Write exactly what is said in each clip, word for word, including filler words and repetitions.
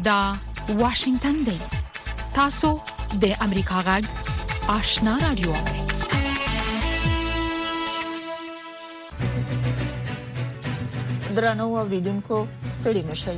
دا واشنگتن دی. تاسو د امریکا غږ آشنا رادیو. درنو اوریدونکو ستړي مشئ.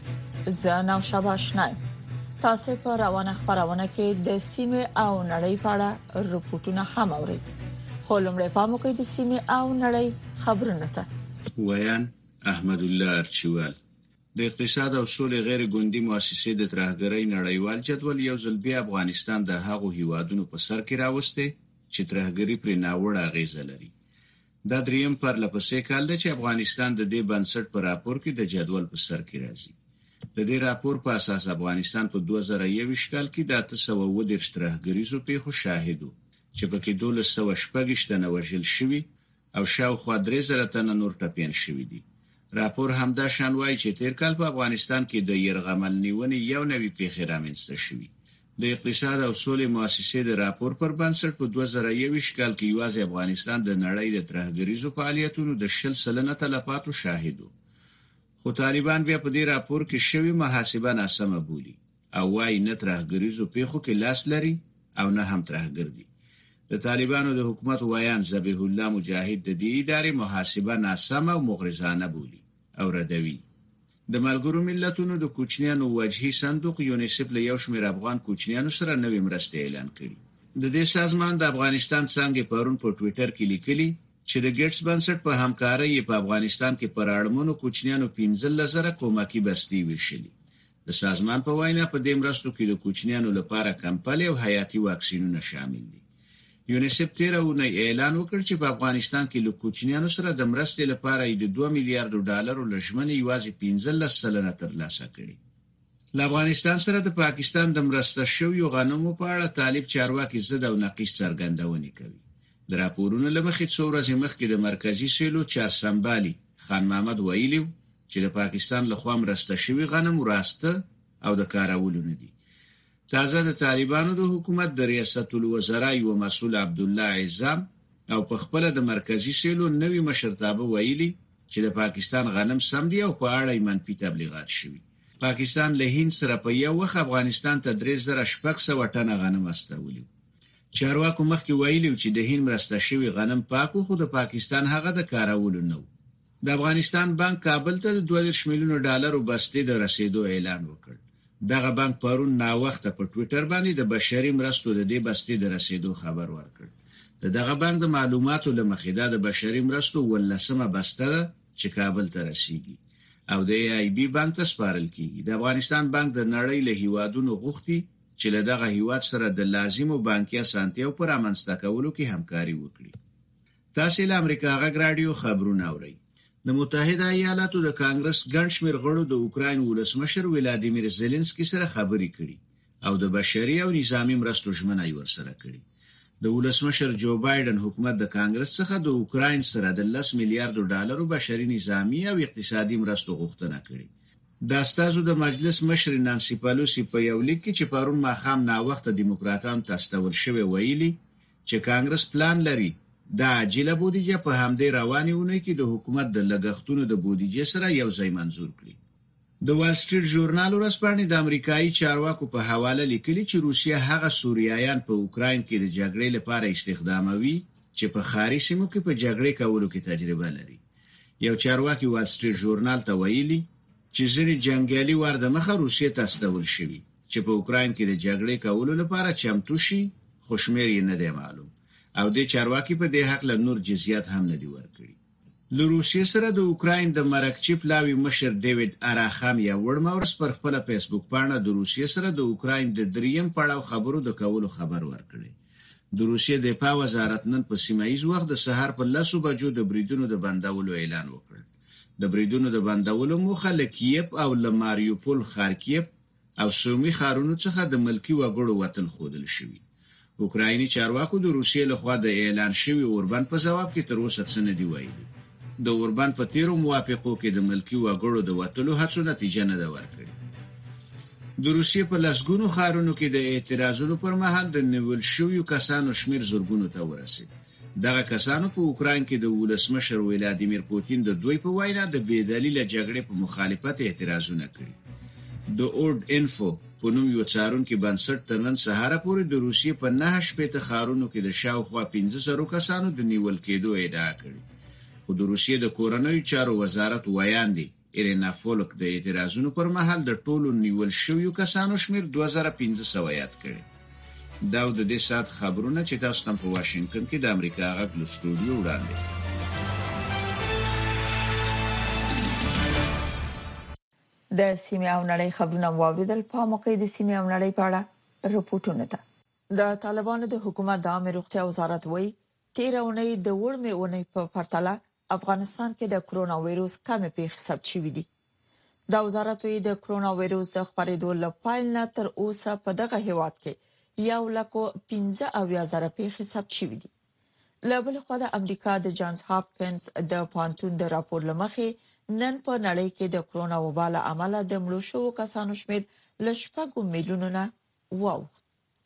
زه نو شاباشنای. تاسو په روانه خبرونه کې د سیمه او نړۍ په اړه رپورټونه هم اورئ. خو لمړی پام وکړئ د سیمه او نړۍ خبرونه ته. ویان احمد الله ارچوال. د اقتصاد او سولې غیر ګوندي مؤسسې د ترهګرۍ نړیوال جدول یو ځل بیا افغانستان د هغو هیوادونو په سر کې راوسته چې ترهګری پر ناوړه اغیزه لري. دا دریم پر لپسې کال دی چې افغانستان د دې بنسټ پر راپور کې د جدول په سر کې راځي. د دې راپور په اساس افغانستان په دوه زره یوویشت کال کې د اته سوه اووه دیرش ترهګریزو پیښو شاهد و چې پکې دولس سوه شپږ تنه وژل شوي او شاوخوا درې زره تنه نور ټپیان شوي دي. راپور همدا شان وایي چې تیر کال په افغانستان کې د يرغمل نیونې یو نوی پیښه رامنځته شوې. د اقتصاد او سولې مؤسسې د راپور پر بنسټ په دوه زره یوویشت کال کې یوازې افغانستان د نړۍ د ترهګریزو فعالیتونو د شل سلنه تلفاتو شاهد و. خو طالبان بیا په دې راپور کې شوی محاسبه ناسمه بولي او وايي نه ترهګریزو پیښو کې لاس لري او نه هم ترهګر دي. د طالبانو د حکومت وایان ذبیح الله مجاهد د دې ادارې محاسبه ناسمه او مغرضانه بولي او ردوي. د ملګرو ملتونو د کوچنیانو وجهي صندوق یونیسف له یو شمېر افغان کوچنیانو سره نوې مرستې اعلان کړې. د دې سازمان د افغانستان څنګه پرون په ټوئیټر کې لیکلي چې د ګیټس بنسټ په همکارۍ په افغانستان کې پر اړمنو کوچنیانو پنځه لزره کومکی بستي وشلي. د سازمان په وینا په دې مرستو کې د کوچنیانو لپاره کمپلې او حیاتي واکسینونه شامل دي. یونیسف تیرونه اعلان وکړ چې په افغانستان کې له کوچنیانو سره د مرستې لپاره د دوه میلیارډ ډالرو لژمنې یوازې پنځه سلنه ترلاسه کړي. له افغانستان سره د پاکستان د مرسته شویو غنمو په اړه طالب چارواکي زد او نقیص څرګندونه کوي. د راپورونو لمخې څو ورځې مخکې د مرکزی سیلو چارسمبالي خان محمد ویلي چې د پاکستان له خوا مرسته شوی غنم راسته او د کارولو نه دي. تازه د طالبانو د حکومت د ریاست الوزرا یو مسؤل عبد الله عزام او په خپل د مرکزی سیلو نوی مشرتابه ویلي چې د پاکستان غنم سم دی او په اړه منفي تبلیغات شوي. پاکستان له هند سره په یو وخت افغانستان ته درې زره شپږ سوه ټنه غنم استولي. چارواکو مخکې ویلي چې د هند مرسته شوی غنم پاکو خو د پاکستان هغه د کارولو نه و. د افغانستان بانک کابل ته د دوه دېرش میلیونه ډالرو بستې د رسیدو اعلان وکړ. دغه بانک پرون نا وخت په ټوئیټر باندې د بشري مرستو د دې بستې د رسیدو خبر ورکړ. دغه بانک د معلوماتو لمخې د بشري مرستو ولسمه بسته چې کابل ته رسیږي او د ای آی بی بانک ته سپارل کیږي. د افغانستان بانک د نړۍ له هیوادونو غوښتي چې له دغه هیواد سره د لازمو بانکي اسانتیاو پر امنځته کولو کې همکاري وکړي. تاسو له امریکا غږ رادیو خبرونه اورئ. د متحده ایالاتو د کانګرس ګڼ شمېر غړو د اوکراین ولسمشر ولادیمیر زيلنسکي سره خبرې کړي او د بشري او نظامی مرستو ژمنه یې ورسره کړي. د ولسمشر جو بایدن حکومت د کانګرس څخه د اوکراین سره د لس میلیارډ ډالرو بشري نظامی او اقتصادي مرستو غوښتنه کړې. د استازو د مجلس مشر نانسی پالوسی په یو لیک کې چې پرون ماښام نا وخت دیموکراتان تستول شوی ویلي چې کانګرس پلان لري دا عاجله بودیجه په همدې رواني ونه کې د حکومت د لګښتونو د بودیجه سره یو ځای منزور کړي. د وال سټریټ ژورنال ورځپاڼې د امریکایي چارواکو په حواله لیکلي چې روسیه هغه سوریایان په اوکراین کې د جګړې لپاره استخداموي چې په خاري سیمو کې په جګړې کولو کې تجربه لري. یو چارواکي وال سټریټ ژورنال ته ویلي چې ځینې جنگیالي ور د مخه روسیه ته استول شوي چې په اوکراین کې د جګړې کولو لپاره چمتو شي، خو شمېر یې نه دی معلوم او د چارواکي په دې حق له نور جزئیات هم نه دی ورکړي. له روسیې سره د اوکراین د مرکچی پلاوی مشر ډیوډ اراخام یا وړمورس پر خپل فیسبوک باندې د روسیې سره د اوکراین د دریم پړاو خبرو د کولو خبر ورکړي. د روسیې د دفاع وزارت نن په سیمایي وخت د سحر په لسو بجو د بریدونو د بندولو اعلان وکړ. د بریدونو د بندولو موخه له کیف او له ماریوپول، خارکیف او سومي ښارونو څخه د ملکی وګړو وتل خودل شوی. اوکرایني چارواکو د روسیې لخوا د اعلان شوی اوربان په جواب کې تر اوسه څه نه دی ویلي. د اوربان په تیرو موافقو کې د ملکی وګړو د وتلو هڅو نتیجه نه ده ورکړې. د روسیې په لسګونو ښارونو کې د اعتراضونو پر مهال د نیول شویو کسانو شمیر زرګونو ته ورسید. دغه کسانو په اوکراین کې د ولسمشر ولادیمیر پوتین د دوی په وینا د بې دلیله جګړې په مخالفت اعتراضونه کړي. د اورد انفو په نوم یو څارونکو بنسټ تر نن سهار پورې د روسیې په نه شپږ خارونو کې د شاوخوا پنځه زره کسانو د نیول کېدو ادعا کړې خو د روسیې د کورنۍ چارو وزارت وایاندي ایرینا فولک د اعتراضونو پر مهال د ټولو نیول شویو کسانو شمیر دوه زره پنځه سوه یاد کړي دا د دې سات خبرونه چې تاسو تم په واشنگټن کې د امریکا غږ له سټوډیو وړاندې د سیمه او نړۍ خبرونه واوریدل په موقع د سیمه او نړۍ په اړه رپورټونه ده د طالبانو د حکومت د عامه روغتیا وزارت وایي تیر اونۍ د وړمې اونۍ په پرتله افغانستان کې د کرونا وایروس کم پیښې ثبت شوې دي د وزارت وایي د کرونا وایروس د خپرېدو لپاره نه تر اوسه په دغه هیواد کې یو لک پنځه اویا زره پیښې ثبت شوې دي له بل خوا د امریکا د جانز هاپکنز د پانتون د راپور لمخې نن په نړۍ کې د کرونا وبا له امله د مړو شوو کسانو شمېر ل شپږ میلیونو نه واوښت.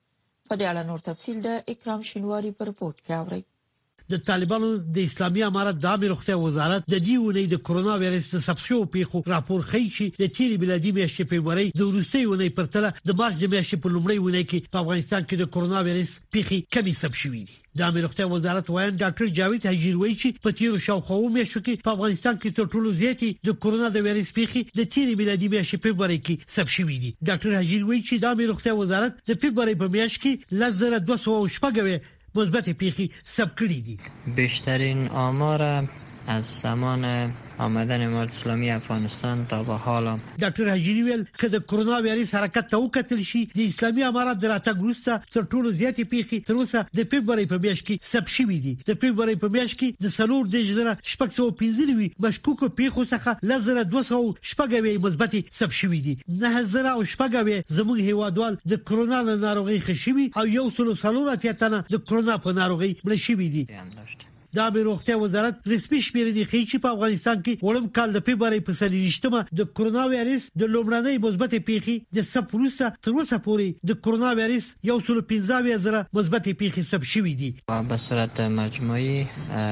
په دې اړه نور تفصیل د اکرام شینواری په رپورت کې اورئ. د طالبانو د اسلامي امارت د عامه روغتیا وزارت د دې ونې د کرونا وایرس د ثبت شوو پیښو راپور ښیي چې د تیری میلادي میاشتې په وری د روسي ونې پرتله د مارچ د میاشتې په لومړۍ ونې کې په افغانستان کې د کرونا وایرس پیښې کمی ثبت شوې دي. د عامه روغتیا وزارت وایي ډاکټر جاوید حجیر وایي چې په تیرو شاوخوا میاشتو کې په افغانستان کې تر ټولو زیاتې د کرونا د وایرس پیښې د تیری میلادي میاشتې په وری کې ثبت شوې دي. ډاکټر حجیر وایي چې د عامه روغتیا وزارت د فبراير په میاشت کې لزر دوه سوه شپږ مثبت پیخی ثبت کړي دي. بیشترین آمار از زمان آمدن امارت اسلامی افغانستان تا به حال ډاکټر حجیری ویل چې د کرونا وایرس حرکت ته وکتل شي د اسلامي امارت د راتګ وروسته تر ټولو زیاتې پیخي تر اوسه د فبراير په میاشت کې ثبت شوې دي. د فبراير په میاشت کې د سلور د جزره شپږ سوه پنځه مشکوک پیخو څخه لزر دوه سوه شپږ مثبت ثبت شوې دي. نه زره او شپږ زموږ هیوادوال د کرونا ناروغي خشوي او یو سلو سلور اتیا د کرونا په ناروغي مړ شوي دي. د عامه روغتیا وزارت رسمي شمیرې ښیي چې په افغانستان کې وړم کال د فبراير په څلوېښتمه د کرونا وایرس د لومړنۍ مثبت پیښې د سپروسه تر اوسه پورې د کرونا وایرس یو سل پنځه زره مثبت پیښې ثبت شوې دي. به صورت مجموعي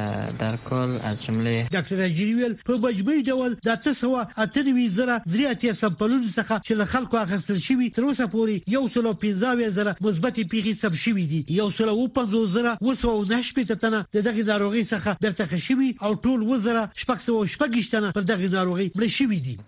در کل از جمله ډاکټر اجریویل په مجموعي ډول د اته سوه اته نوي زره درې اتیا سمپلونو څخه چې له خلکو اخیستل شوي تر اوسه پورې یو سل پنځه زره مثبت پیښې ثبت شوې دي. یو سل او پنځوس زره اوه سوه نه شپېته تنه د دغه ناروغي څخه برته خشوي او ټول وزره شپږ سوه شپږ تنه پر دغه ناروغي مړ شوي دي.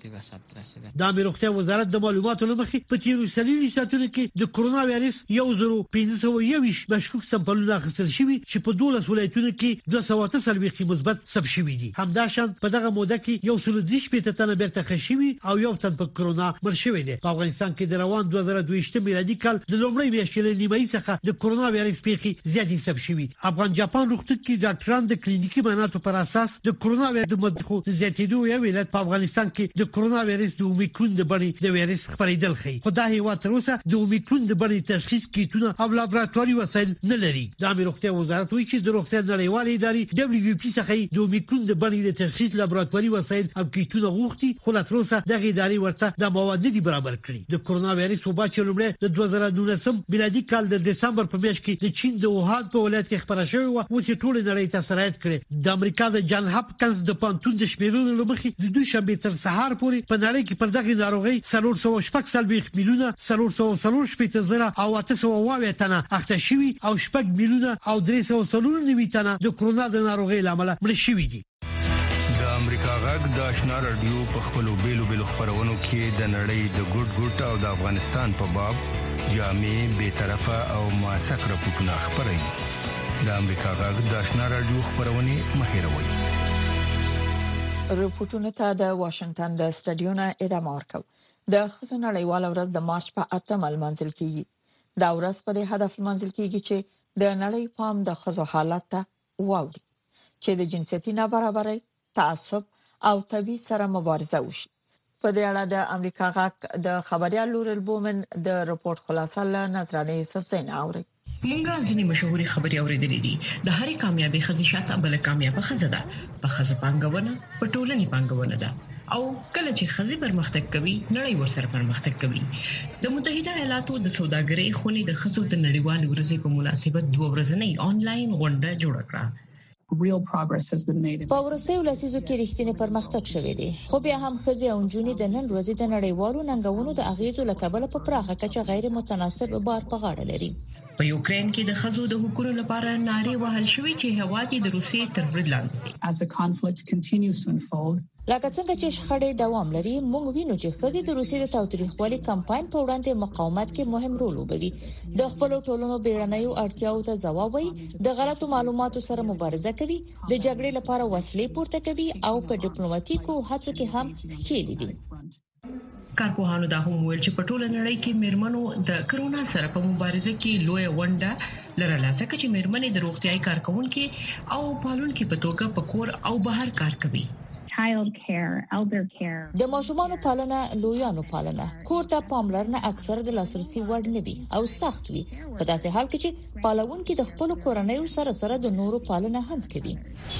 د عامه روغتیا وزارت د معلوماتو لمخې په تیرو څلوېښتو ساعتونو کې د کرونا وایرس یو زره پنځه سوه یوویشت مشکوک سمپلونه اخیستل شوي چې په دولس ولایتونو کې دوه سوه اته څلوېښت مثبت ثبت شوي دي. همداشان په دغه موده کې یو سل درې شپېته تنه برته خشوي او یو تن په کرونا مړ شوی دی. په افغانستان کې د روان دوه زره دوه میلادي کال د لومړۍ میاشتې له نیمایي څخه د کرونا وایرس پیښې زیاتې ثبت شوي. افغان جاپان روغتون کې ډاکټران د کلینیکي معایناتو پر اساس د کرونا وایرس د مدخو زیاتېدو یو علت په افغانستان کې د کرونا وایرس د اومیکرون د بڼې د وایرس خپرېدل ښیي. خو دا هیواد تر اوسه د اومیکرون د بڼې تشخیص کیټونه او لابراتواري وسایل نه لري. د عامه روغتیا وزارت وایي چې د روغتیا نړیوالې ادارې دبليو پی څخه د اومیکرون د بڼې د تشخیص لابراتواري وسایل او کیټونه غوښتي خو لا تر اوسه دغه ادارې ورته د مواد نه دي برابر کړي. د کرونا وایرس وبا چې لومړی د دوه زره نولسم میلادي کال د دسمبر په میاشت کې د چین د ووهان په ولایت کې خپره شوې وه اوس یې ټولې نړۍ ته سرایت کړې. د امریکا د جان هاپکنز د پانتون د شمیرونو لمخې د دوشنبه تر سهار پورې په نړۍ کې پر دغه ناروغي څلور سوه شپږ څلوېښت میلیونه څلور سوه څلور شپېته زره او اته سوه اووه تنه اخته شوي او شپږ میلیونه او درې سوه څلور نوي تنه د کرونا د ناروغۍ له امله مړه شوي دي. د امریکا غږ د آشنا رادیو په خپلو بیلو بیلو خبرونو کې د نړۍ د ګډ ګډ او د افغانستان په باب جامع بې طرفه او موثق راپورټونه خپروي. د امریکا غږ د آشنا رادیو خبرونه مهیروي. رپورټونه ته د واشنگټن د سټډیو نه ادامه ورکو. د خزو نړیواله ورځ د مارچ په اتمه منځل کېږي. دا ورځ په هدف منځل کېږي چې د نړۍ پام د خزو حالت ته واوړي چې د جنسيتي نابرابرۍ، تعصب او تبعیض سره مبارزه وشي. په دې اړه د امریکا غږ د خبريال لورل بومن د رپورت خلاصه له نظرانه یوسف زین اوري. مونږه ځینې مشهوري خبري اوریدلې دي. د هرې کامیابی خزي شاته بل کامیابه خزه ده. په خزه پانګونه په ټولنې پانګونه ده او کله چې خزي پرمختګ کوي نړۍ ورسره پرمختګ کوي. د متحده ایالاتو د سوداګرۍ خونې د خزو د نړیوال ورځې په مناسبت دوه ورځنۍ آنلاین غونډه جوړه کړه. real progress has been made. په ورسېو لسیزو کې رښتینی پرمختګ شوی دی، خو بیا هم خزي او جنونی د نن ورځې د نړیوالو ننګونو د اغیزو لکبل په پراخه کچه غیر متناسب بار په غاړه لري. په یوکرين کې د خزو د حقوقو لپاره نارې وهل شوې چې هواد د روسیې تر برید لاندې دي. As the conflict continues to unfold, لکه څنګه چې شخړې دوام لري، موږ وینو چې خزي د روسیې د تاوتریخوالي کمپاین په وړاندې مقاومت کې مهم رول لوبوي. د خپل ټولنو بیرنیو اړتیاو ته ځواب وایي، د غلطو معلوماتو سره مبارزه کوي، د جګړې لپاره وسلې پورته کوي او په ډیپلوماټیکو هڅو کې هم ښکېل دي. کارپوهانو دا هم ویل چې په ټوله نړۍ کې میرمنو د کرونا سره په مبارزه کې لوی ونډه لرله، ځکه چې میرمنې د روغتيایي کارکونکو او پالونکو په توګه په کور او بهر کار کوي. child care, elder care. د ماشومانو پالنه، لویانو پالنه، کور ته پاملرنه اکثر د لاسرسي وړ نه وي او سخت وي، په داسې حال کې چې پالونکو د خپل کورنۍ سره سره د نورو پالنه هم کوي.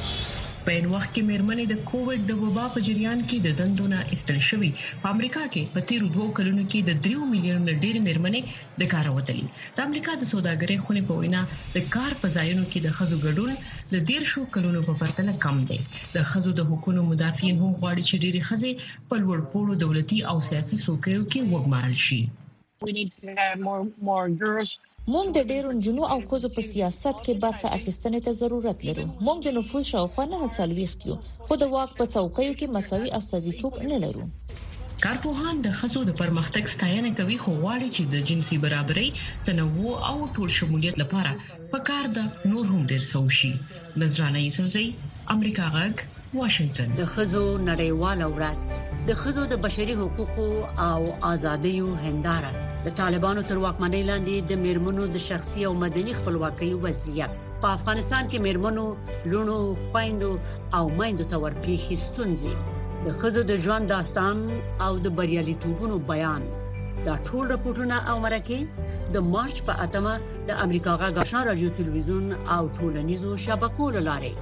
په ان وخت کې میرمنې د کووډ د وبا په جریان کې د دندونه استل شوې. په امریکا کې په تیرو دوه کلونو کې د درې میلیون ډېر میرمنې د کار وتلې. د امریکا د سوداګرۍ خونې په وینا د کار په ځایونو کې د خزو ګډون د ډېر شو کلونو په پرتله کم دی. د خزو د حقوقو مدافعین هم غواړي چې ډېری خزې په لوړ پوړو دولتي او سیاسي څوکیو کې وګمارل شي. We need to have more more girls. موږ د ډیرو جنو او خوځو په سیاست کې برخه اخیستنې ته ضرورت لرو. موږ د نفوذ شاوخوا نه څلويخت یو، خو د واک په څوکیو کې مساوي استازیتوب نه لرو. کارپوهان د خزو د پرمختګ ستاینه کوي، خو غواړي چې د جنسي برابرۍ، تنوع او ټول شمولیت لپاره په کار د نور هم ډیر سوشي. نظرانه یوسفزئی، امریکا غږ، واشنگټن. د خزو نړیواله ورځ د خزو د بشري حقوقو او ازادیو هنداره، د طالبانو تر واکمنۍ لاندې د میرمنو د شخصي او مدني خپلواکۍ وضعیت، په افغانستان کې میرمنو، لونو، خويندو او مایندو ته ورپېښې ستونزې، د خزو د ژوند داستان او د بریالیتوبونو بیان. دا ټول راپورټونه او مرکې د مارچ په اتمه د امریکا غږ آشنا رادیو تلویزیون او ټولنیزو شبکو لاره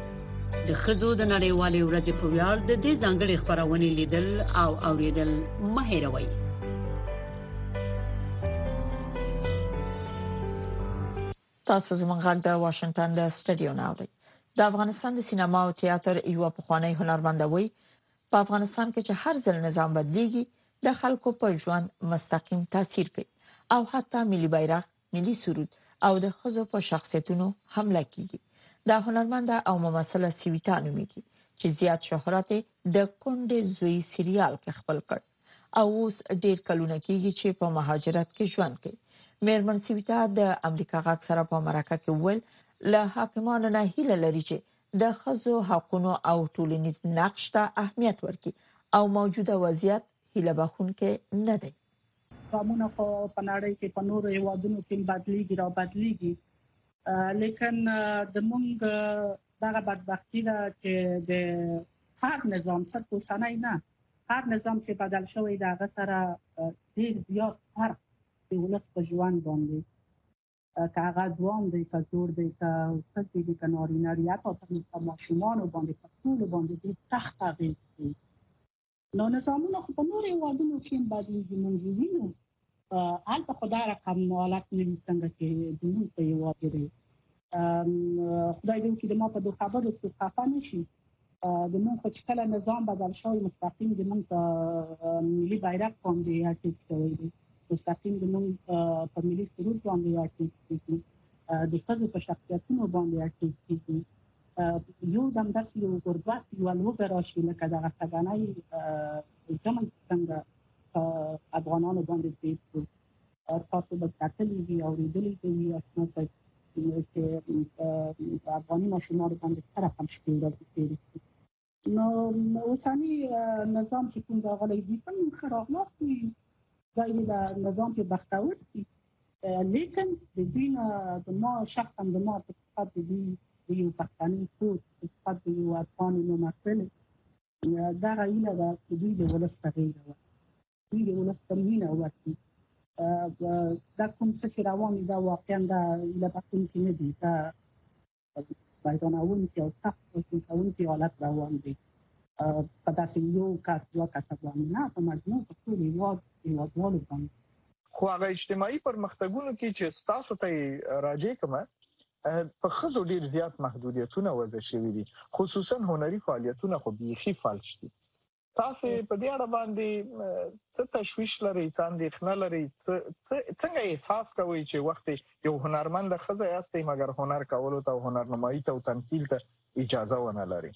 د خزو د نړیوالې ورځې په ویاړ د دې ځانګړي خبرونه لیدل او اوریدل مه هېروئ. تاسو زموږ غږ د واشنگټن د سټډیو نه اورئ. د افغانستان د سینما او تیاتر یو پخوانی هنرمندوي په افغانستان کې چې هر ځل نظام بدلیږي د خلکو په ژوند مستقیم تاثیر کوي او حتی ملي بیرغ، ملي سرود او د خزو په شخصیتونو حمله کوي. د هنرمند او ممثله سیویتا نومیږي چې زیات شهرت د کونډې زوی سریال کې خپل کړ او اوس ډیر کلونه کېږي چې په مهاجرت کې ژوند کوي. میرمن سیویتا د امریکا غږ سره په مرکه کې ویل له حاکمانو نه هیله لري چې د خزو حقوقو او ټولنیز نقش ته اهمیت ورکړي او موجوده وضعیت هیله بخښونکې نه دی. قانون خو په نړۍ کې په نورو هیوادونو کې بدلیږي را بدلیږي، لیکن د موږ دغه بدبختی ده چې د هر نظام څخه اوسنۍ نه هر نظام چې بدل شوی دا غ سره ډیر زیات فرق د ولس په ژوند باندې کاغه دوام دی که زور دی که څه دي که نارینه او په ماشومان باندې په ټول باندې د تخت غږی نو نظامونه خو په نور هیوادونو کې بدلیږي. موږ وینو البته خدای رقم حالت نه څنګه چې د موږ په هیواد کې خدای دې چې د ما په دوه خبرو څه خفه نشي. د موږ چې کله نظام بدل شوی مستقیم د موږ ملي بیرغ باندې اټیک شوی دی، مستقیم د موږ په ملي سرود باندې اټیک کیږي، د خزو په شخصیتونو باندې اټیک کیږي. یو دم داسې یو غربت یو لوګه راشي لکه دغه څنګه جمع څنګه افغانانو باندې دې تاسو به کتلې وي او ریډلې وي اسنه چې افغاني ماشومان باندې سره هم شپې راځي. نو اوساني نظام چې کوم راغلی دی په خراغلاس وي دا یو نظام په بختور دي، لیکن د دین د ما شخصا د ما په خاطر دی یو پښتني ټول په خاطر یو افغاني نو مخله دا غوښنه ده چې دوی د ولس تغیر و دوی د ولس تمرینه وکړي. دا کوم څه چې روان دي دا واقعا دا له پاتون کې نه دي، دا بایداناون کې او تاسو په کوم کې حالت روان دي په داسې یو کاس یو کاس باندې نه په مجموع په ټول یواد یوادوالو باندې خو هغه اجتماعي پرمختګونو کې چې تاسو ته راځي کومه په خزو ډیر زیات محدودیتونه وضع شوي دي، خصوصا هنري فعالیتونه خو بيخي فالش دي. تاسو په دې اړه باندې څه تشویش لرئ، څه اندېښنه لرئ، څنګه احساس کوئ چې وخت یو هنرمند ښځه یاستئ مګر هنر کولو ته او هنرنمایي ته او تمثیل ته اجازه ونه لري؟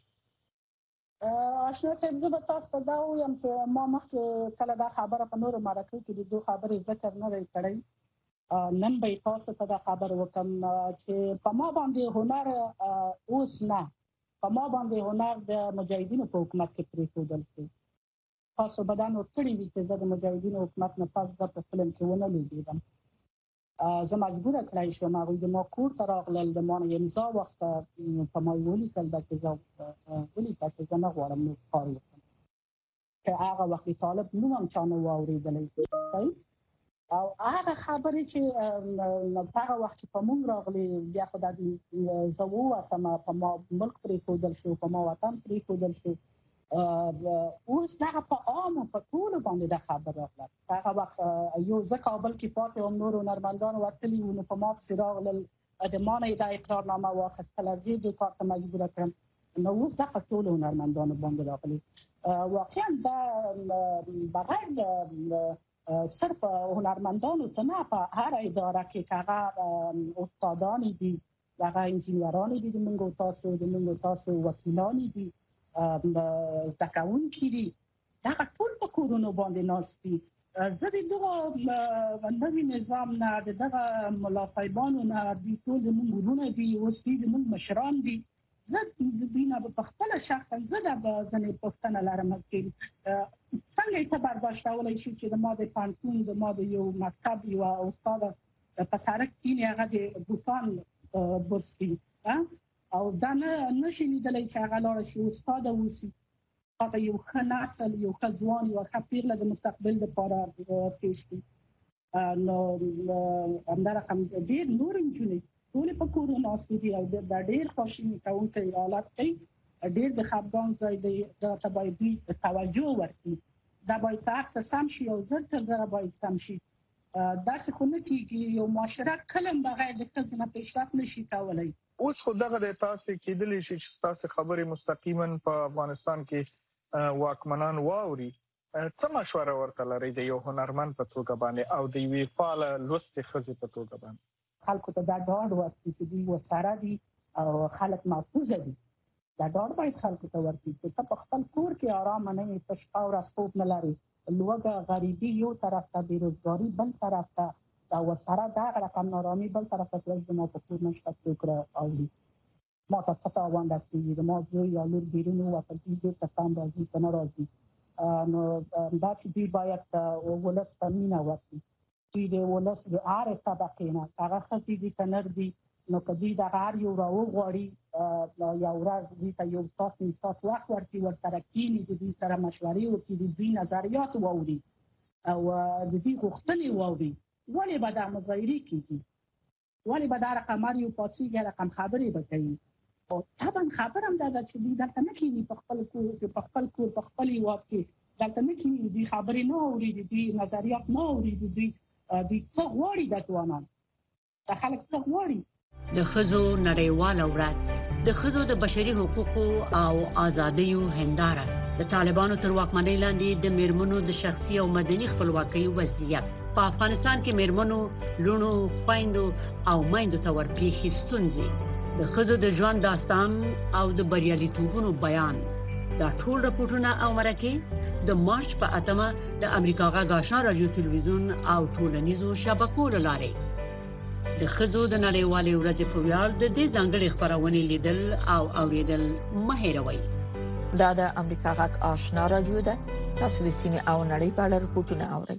آشنا صاحب زه به تاسو ته دا وایم چې ما مخکې کله دا خبره په نورو مرکو کې د دوه خبرې ذکر نه دی کړی. نن به تاسو ته دا خبر وکم چې په ما باندې هنر اوس نه، په ما باندې هنر د مجاهدینو په حکومت کې پریښودل شو. تاسو به دا نور کړی وي چې زه د مجاهدینو حکومت نه پس د فلم کې ونه لیدم. زه مجبور کړای شوم هغوی د ما کور ته راغلل، د ما امضا وخت په ما ولیکل چې زه ولیکل چې زه نه غواړم نور کار وکړم، چې هغه وخت طالب نوم هم چا نه واورېدلی او هغه خبرې چې هغه وخت په موږ راغلي بیا خو د زه ووتم په ما ملک پرېښودل شو، په ما وطن پرېښودل شو. اوس دغه په عامو په ټولو باندې دا خبر راغله. هغه وخت یو زه کابل کې پاتې وم، نور هنرمندان وتلي وو، نو په ما پسې راغلل، د ما نه یې دا اقرارنامه واخیستله، زه یې دې کار ته مجبوره کړم. نو اوس دغه ټولو هنرمندانو باندې راغلي. واقعا دا بغیر صرف هنرمندانو ته نه، په هر اداره کې هغه استادان دي، هغه انجینران دي، د موږ تاسو د موږ تاسو وکیلان دي، زده کوونکي دي، دغه ټول په کورونو باندې ناست دي. زه د دغه نوي نظام نه، د دغه ملا صاحبانو نه، دوی ټول د موږ ورونه دي، اوس دوی د موږ مشران دي. زه د دوی نه په خپله شخصا زه د ځینې پوښتنه لرم چې څنګه یې ته برداشتولی شي چې د ما د پوهنتون د ما د یو مکتب یوه استاده په سړک کښېني، هغه د بوټان برس کړي او دا نه شي لیدلی چې هغه لاړه شي استاده اوسي، هغه یو ښه نسل، یو ښه ځوان، یوه ښه پیغله د مستقبل لپاره پیش کړي. نو همدا رقم ډېر نور نجونې ټول په کورونو ناست دي او دا ډېر خواشیني کوونکی حالت دی، ډېر د خفګان ځای دی. دا ته باید دوی توجه ورکړي، دا باید په هر څه سم شي او زر تر زره باید سم شي. داسې خو نه کېږي، یو معاشره کله هم بغیر د ښځې نه پیشرفت نشي کولی. اوس خو دغه د تاسې کېدلی شي چې ستاسې خبرې مستقیما په افغانستان کې واکمنان واوري. څه مشوره ورته لرئ د یو هنرمند په توګه باندې او د یوې فعاله لوستې ښځې په توګه باندې؟ خلکو ته دا ډاډ ورکړي چې دوی ورسره دي او خلک محفوظه دي. دا ډاډ باید خلکو ته ورکړي چې ته په خپل کور کې آرامه نه یې، ته شپه ورځ خوب نه لرې، لوږه غریبي یو طرف ته، بېروزګاري بل طرف ته، او ورسره دغه رقم نارامي بل طرف ته تلل. زما په کور نشته څوک رااوري، ما ته څه تاوان رسېږي، د ما زوی یا لور بیرون ووتل، دوی بېرته سم راځي که نه راځي. نو دا چې دوی باید ولس ته مینه ورکړي، دوی د ولس د هرې طبقې نه، هغه ښځې دي که نر دي، نو که دوی دغه هر یو راوغواړي، یو ورځ دوی ته یو ساعت نیم ساعت وخت ورکړي، ورسره کښېني، د دوی سره مشورې وکړي، د دوی نظریات واوري او د دوی غوښتنې واوري. ولې به دا مظاهرې کېږي؟ ولې به دا رقم هر یو پاڅېږي رقم خبرې به کوي؟ او طبعا خبره هم دا ده چې دوی دلته نه کښېني، په خپل کور کې په خپل کور په خپل هېواد کې دلته نه کښېني، دوی خبرې نه اوري، د دوی نظریات نه اوري، د دوی دوی څه غواړي، د ځوانان د خلک څه غواړي. د ښځو نړیواله ورځ د ښځو د بشري حقوقو او ازادیو هنداره، د طالبانو تر واکمنۍ لاندې د میرمنو د شخصي او مدني خپلواکۍ وضعیت، په افغانستان کې میرمنو، لونو، خويندو او میندو ته ورپېښې ستونزې، د ښځو د ژوند داستان او د بریالیتوبونو بیان. دا ټول راپورټونه او مرکې د مارچ په اتمه د امریکا غږ آشنا رادیو تلویزیون او ټولنیزو شبکو له لارې د ښځو د نړیوالې ورځې په ویاړ د دې ځانګړې خبرونه لیدل او اوریدل مه هېروئ. دا د امریکا غږ آشنا رادیو ده، تاسو د سیمې او نړۍ په اړه راپورټونه اورئ.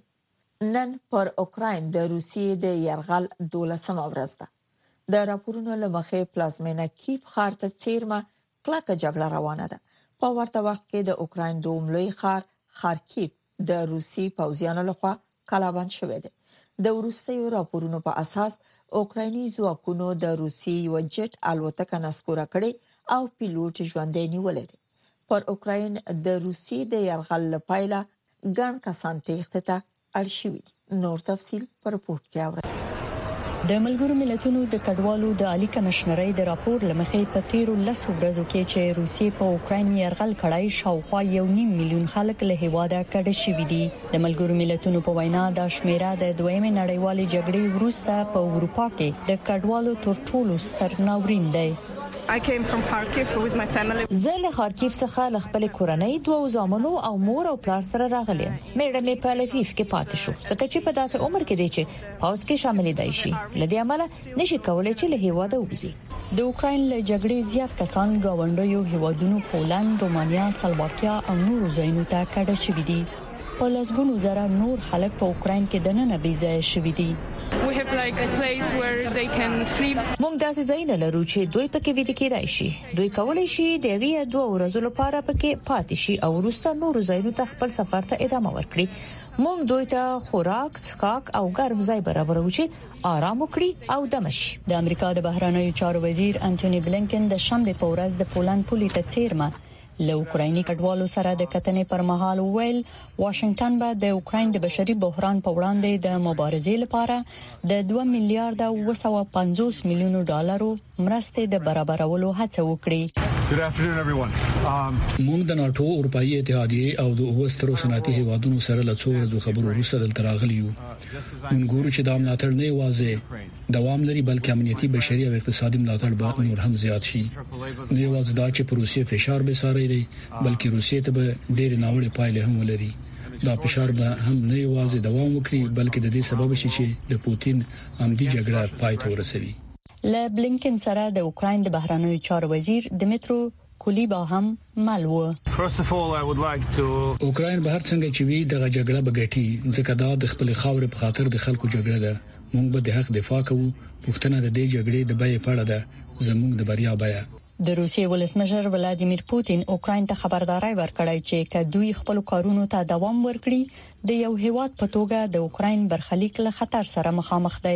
نن پر اوکراین د روسیې د یرغل دولسمه ورځ ده. د راپورونو له مخې پلازمینه کیف ښار ته څیرمه کلکه جګړه روانه ده. په ورته وخت کې د اوکراین دوم لوی ښار خارکیف د روسي پوځیانو لخوا کلابند شوی دی. د وروستیو راپورونو په اساس اوکرایني ځواکونو د روسي یو جټ الوتکه نسکوره کړې او پیلوټ ژوندی نیولې دی. پر اوکراین د روسي د یرغل لپاره ګڼ کسان تېښتې ته اړ شوي دي. نور تفصیل په رپورټ کې اورئ. د ملګرو ملتونو د کډوالو د عالی کمشنرۍ د راپور لمخې په تیرو لسو ورځو کې چې روسیې په اوکرين يرغل کړای شاوخوا یو نیم میلیون خلک له هیواده کډه شوي دي. د ملګرو ملتونو په وینا د شمیره د دویمه نړیوالې جګړې وروسته په اروپا کې د کډوالو تر ټولو ستر ناورین دی. I came from Kharkiv with my family. زه له خارکیف څخه له خپل کورنۍ دوه زامنو او مور او پلار سره راغلم. مېړه مې په لفیف کې پاتې شو. ځکه چې په داسې عمر کې دی چې پاوز کې شامل دی شي. لدې عمله نشي کولای چې له هیواده وځي. د اوکرين له جګړې زیات کسان گاونډیو هیوادونو پولند، رومانیا، سلواکیا او نورو ځایونو ته کډه شوي دي. په لسګونو زره نور خلک په اوکرين کې دننه بې ځای شوي دي. We have like a place where they can sleep. موږ داسې ځای نه لرو چې دوی پکې ویده کېدای شي. دوی کولای شي د یوې دوه ورځې لپاره پکې پاتې شي او وروسته نور ځایونو ته خپل سفر ته ادامه ورکړي. موږ دوی ته خوراک، څښاک او ګرم ځای برابرو چې آرام وکړي او دم شي. د امریکا د بهرنیو چارو وزیر انټونی بلینکن د شنبه په ورځ د پولند پولي ته څیرمه له اوکرایني کډوالو سره د کتنې پر مهال ویل واشنگټن به د اوکراین د بشري بحران په وړاندې د مبارزې لپاره د دوه میلیارډ او سوه پنځوس میلیونو ډالرو مرستې د برابرولو هڅه وکړي. Good afternoon everyone. Um موږ د ناتو اروپאי اتحادیه او د اوسترو صنعتي هیوادونو سره له څو ورځې خبرو وروسته دلته راغلي یو. موږ ګورو چې دا ملاتړ نه یوازې دوام لري بلکې امنیتي، بشري او اقتصادي ملاتړ به نور هم زیات شي. نه یوازې دا چې په روسیې فشار به ساري دی بلکې روسیې ته به ډېر ناوړه پایلې هم ولري. دا فشار به هم نه یوازې دوام وکړي بلکې د دې سبب شي چې د پوتین عمدي جګړه پای ته ورسوي. له بلینکن سره د اوکراین د بهرنیو چارو وزیر دمیترو کولیبا هم مالو. First of all I would like to اوکراین به هر څنګه چې وي د جګړه بغټي ځکه دا د خپل خاور په خاطر د خلکو جګړه ده. موږ به د حق دفاع کوو. پښتنه د دې جګړې د بیې پړه ده زموږ د بریا بیه. د روسیې ولسمشر ولادیمیر پوتین اوکراین ته خبرداري ورکړی چې کدوې خپل کارونو ته دوام ورکړي د یو هیواد په توګه د اوکراین برخلیک له خطر سره مخامخ دی.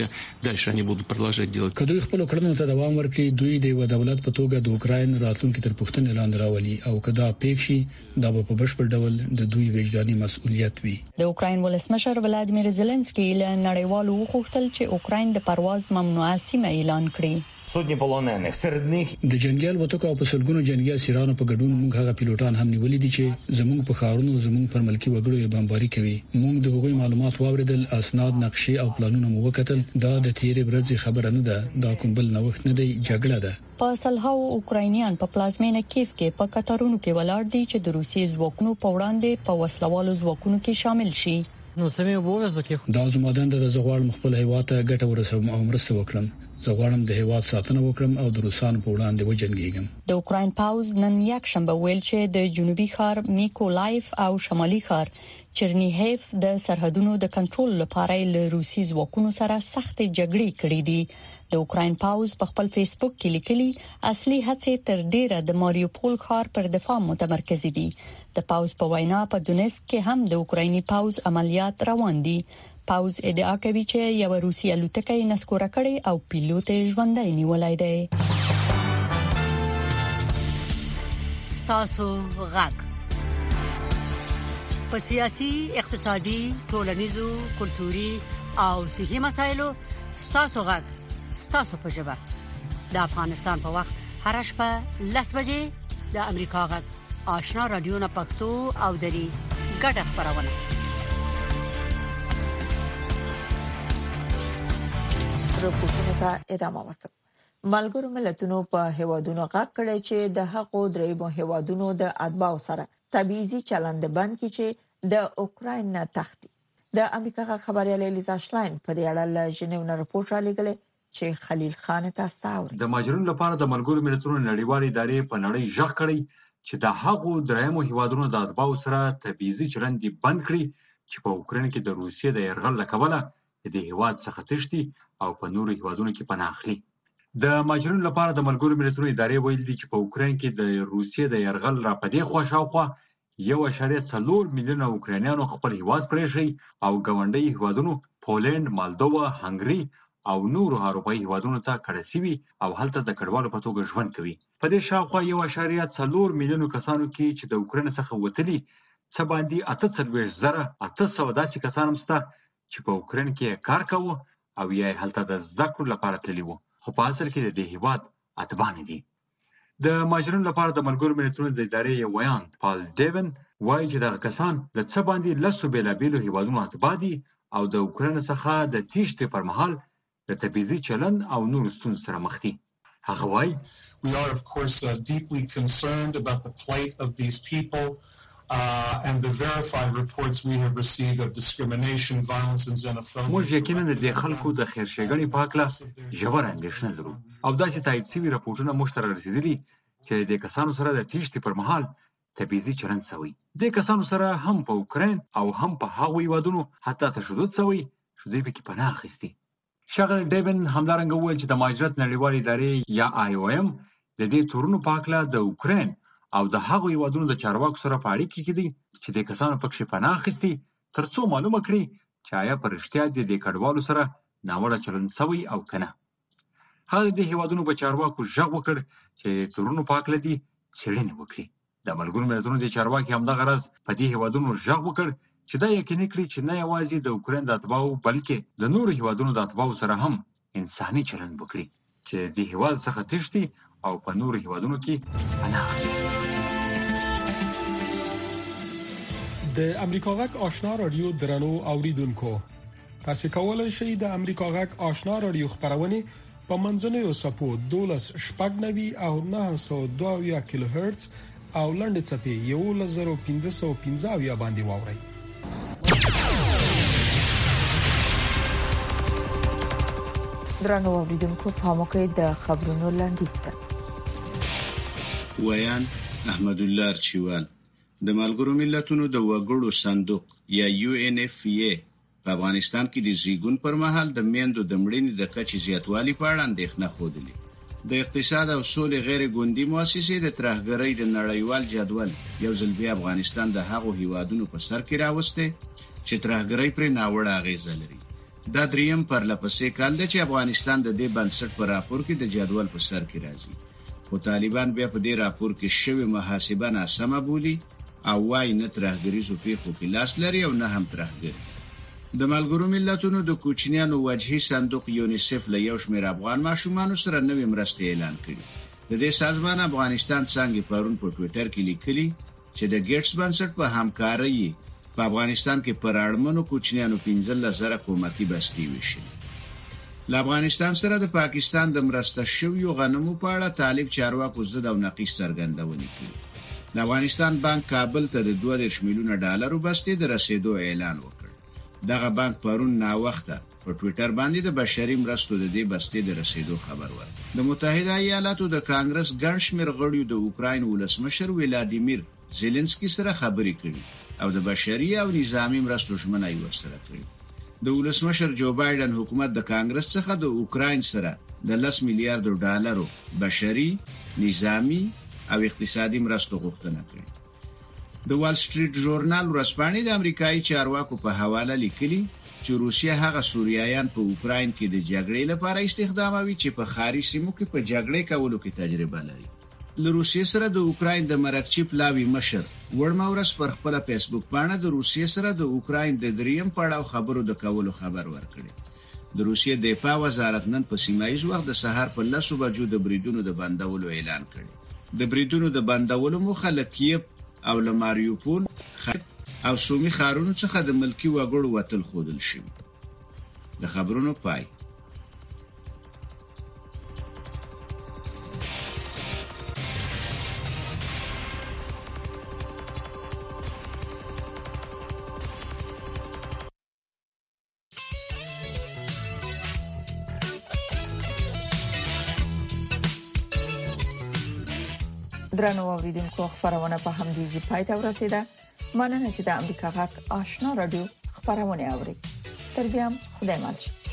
کدوې خپل کارونو ته دوام ورکړي دوی د یو دولت په توګه د اوکراین راتلونکي تر پښتنې لاندې راولي او کدا پېښ شي دا په بشپړ ډول د دوی وجداني مسؤلیت وي. د اوکراین ولسمشر ولادیمیر زيلنسکي له نړیوالو وغوښتل چې اوکراین د پرواز ممنوعه سیمه اعلان کړي. سودنی پولوننه سرد них د جنگیال وټکو په سلګونو جنگي اسیرانو په ګډون موږ هغه پیلوټان هم نیولې دي چې زموږ په خارونو زموږ پر ملکی وګړو یې بمباري کوي. موږ د هغوی معلومات واوریدل، اسناد، نقشې او پلانونه مو وکتل. دا د تیرې ورځې خبره نه ده، دا کوم بل نوښت نه دی، جګړه ده. په سلهاو اوکراینیان په پلازمینه کیف کې په قطارونو کې ولاړ دي چې د روسیې ځواکونو په وړاندې په وسلوالو ځواکونو کې شامل شي. نو سمې وبوزه دا زموږ د زغوال مخبل هیواد ته ګټه ورسوم او مرسته وکړم. زه غواړم د هیواد ساتنه وکړم او د روسانو په وړاندې وجنګیږم. د اوکراین پاوز نن یک شنبه ویل چې د جنوبي ښار میکولایف او شمالي ښار چرنیهیف د سرحدونو د کنټرول لپاره له روسي ځواکونو سره سخت جګړې کړې دي. د اوکراین پاوز په خپل فیسبوک کې لیکلي اصلي هڅې تر ډیره د ماریوپول ښار پر دفاع متمرکز دي. د پاوز په وینا په دونیسک کې هم د اوکرایني پاوز عملیات روان دي. پاوز ادعا کوي چې یو روسي الوتکه یې نسکوره کړې او پیلوټ یې ژوندی نیولای دی. ستاسو غږ په سیاسي، اقتصادي، ټولنیزو، کلتوري او صحي مسایلو ستاسو غږ ستاسو په ژبه د افغانستان په وخت هر شپه لس بجې د امریکا غږ آشنا رادیو نه پښتو او دري ګډه خبرونه. رپورټونو ته ادامه ورکړه. ملګرو ملتونو په هیوادونو غږ کړی چې د حقوقو درېیمو هیوادونو د اتباعو سره تبعیضي چلند بند کړي چې د اوکراین نه تختی. د امریکا خبريال الیزا شلاین په دې اړه له ژنیو نه رپورټ را لګلې چې خلیل خان تاسو ته اوري. د ماجرونو لپاره د ملګرو ملتونو نړیوال ادارې په نړۍ ژغ کړی چې د حقوقو درېیمو هیوادونو د اتباعو سره تبعیضي چلند بند کړي چې په اوکراین کې د روسیې د يرغل لکوله د هیواد څخه تشتي او په نورو هیوادونو کې پناه اخلي. د ماجرونو لپاره د ملګرو ملتونو ادارې ویل دي چې په اوکراین کې د روسیې د يرغل را پدې خوا شاوخوا یو اشاریه څلور میلیونه اوکراینیانو خپل هیواد پرېښی او ګاونډي هیوادونو پولند، مالدووا، هنګري او نورو اروپایي هیوادونو ته کډه شوي او هلته د کډوالو په توګه ژوند کوي. په دې شاوخوا یو اشاریه څلور میلیونه کسانو کې چې د اوکراین څخه وتلي څه باندې اته څلوېښت زره اته سوه داسې کسان هم شته چې په اوکراین کې کار کوي او یا هلته د زده کړو لپاره تللی وو خو په اصل کې د دې هیواد اتبان دي. د ماجرونو لپاره د ملګرو ملتونو د ادارې یو ویان پال ډیون وایي چې دغه کسان د څه باندې لسو بیلابیلو هیوادونو اتبا دي او د اوکراین څخه د تیښتې پر مهال د تبعیضي چلند او نورو ستونزو سره مخ دي. هغه وایي We are of course uh, deeply concerned about the plight of these people uh, and the verified reports we have received of discrimination, violence and xenophobia. موږ یقینا د خلکو د خیر ښېګڼې په هکله ژوره اندېښنه لرو او داسې تایید شوي راپورټونه موږ ته رارسېدلي چې د کسانو سره د تیښتې پر مهال تبعیضي چلند شوی. د کسانو سره هم په اوکراین او هم په هغو هیوادونو حتی تشدد شوی چې دوی پکې پناه اخیستي. ښاغلی ډیون همدارنګه وویل چې د مهاجرت نړیوالې ادارې یا آی او ایم د دې تورونو په هکله د اوکراین او د هغو هیوادونو د چارواکو سره په اړیکه کې دي چې د کسانو پکې پناه اخیستي تر څو معلومه کړي چې آیا په رښتیا د دې کډوالو سره ناوړه چلند شوی او که نه. هغه د هیوادونو په چارواکو غږ وکړ چې تورونو په هکله دي څېړنې وکړي. د ملګرو ملتونو د چارواکي همدغه راز په دې هیوادونو غږ وکړ چې دا یقیني کړي چې نه یوازې د اوکراین د اتباعو بلکې د نورو هیوادونو د اتباعو سره هم انساني چلند وکړي چې د هیواد څخه تښتي او په نورو هیوادونو کې پناه اخلي. د امریکا غږ آشنا رادیو درنو اوریدونکو، تاسو کولای شئ د امریکا غږ آشنا رادیو خبرونه په منځنوي سپو دولس شپږ نوي او نه سوه دوه کیلو هرتز او لنډ چپی یو لزر پنځه سوه پنځه باندې واورئ. درنو اوریدونکو په موقع د خبرونو لاندې ویان احمد الله ارچیوال د ملګرو ملتونو د وګړو صندوق یا یو ان اف ای په افغانستان کې د زیګون پر مهال د میندو د مړینې د کچې زیاتوالي په اړه اندېښنه خوده. د اقتصاد او سولې غیر ګوندي مؤسسې د ترهګرۍ د نړیوال جدول یو ځل بیا افغانستان د هغو هیوادونو په سر کې راوسته چې ترهګرۍ پر ناوړه اغیزه لري. دا دریم پرلپسې کال دی چې افغانستان د دې بنسټ پر راپور کې د جدول په سر کې راځي. خو طالبان بیا په دې راپور کې شوی محاسبه ناسمه بولي او وايي نه ترهګریزو پیښو کې لاس لري او نه هم ترهګر. د ملګرو ملتونو د کوچنیانو وجهي صندوق یونیسف له یو شمېر افغان ماشومانو سره نوې مرستې اعلان کړي. د دې سازمان افغانستان څنګه پرون په ټوئیټر کې لیکلي چې د ګیټس بنسټ په همکارۍ په افغانستان کې پر اړمنو کوچنیانو پنځه لسزره کومکي بستي وشي. له افغانستان سره د پاکستان د مرسته شویو غنمو په اړه طالب چارواکو ضد او نقیص څرګندونه کړې. د افغانستان بانک کابل ته د دوه دېرش میلیونه ډالرو بستې د رسیدو اعلان وکړ. دغه بانک پرون نا وخته په ټوئیټر باندې د بشري مرستو د دې بستې د رسیدو خبر ورکړ. د متحده ایالاتو د کانګرس ګڼ شمېر غړیو د اوکراین ولسمشر ولادیمیر زيلنسکي سره خبرې کړې او د بشري او نظامی مرستو ژمنه یې ورسره کړې. د ولسمشر جو بایدن حکومت د کانګرس څخه د اوکراین سره د لس میلیارډ ډالرو بشري، نظامی او اقتصادي مرستو غوښتنه کړې. د وال سټریټ ژورنال ورځپاڼې د امریکایي چارواکو په حواله لیکلي چې روسیه هغه سوریایان په اوکراین کې د جګړې لپاره استخداموي چې په خاري سیمو کې په جګړې کولو کې تجربه لري. له روسیې سره د اوکراین د مرکچی پلاوی مشر ورماورس پر خپل فیسبوک باندې د روسیې سره د اوکراین د دریم پړاو خبرو د کولو خبر ورکړي. د روسیې د دفاع وزارت نن په سیمایي وخت د سهار په لسو بجو د بریدونو د بندولو اعلان کړی. د بریدونو د بندولو موخه لکیف او لماریوپول او سومي خارونو څخه د ملکی وګړو وتل خودل شي. د خبرونو پای. درنو اوریدونکو خبرونه په همدې ځای پای ته ورسیده. مننه چې د امریکا غږ آشنا رادیو خبرونه اوري. تر بیا خدای مل.